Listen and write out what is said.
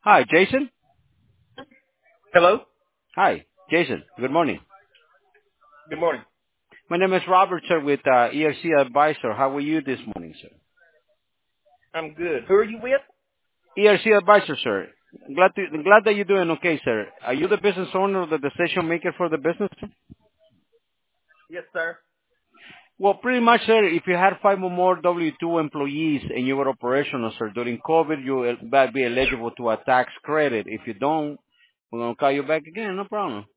Hi, Jason. Hello. Hi, Jason. Good morning. Good morning. My name is Robert, sir, with ERC Advisor. How are you this morning, sir? I'm good. Who are you with? ERC Advisor, sir. Glad that you're doing okay, sir. Are you the business owner or the decision maker for the business? Sir? Yes, sir. Well, pretty much, sir, if you had five or more W-2 employees and you were operational, sir, during COVID, you will be eligible to a tax credit. If you don't, we're going to call you back again. No problem.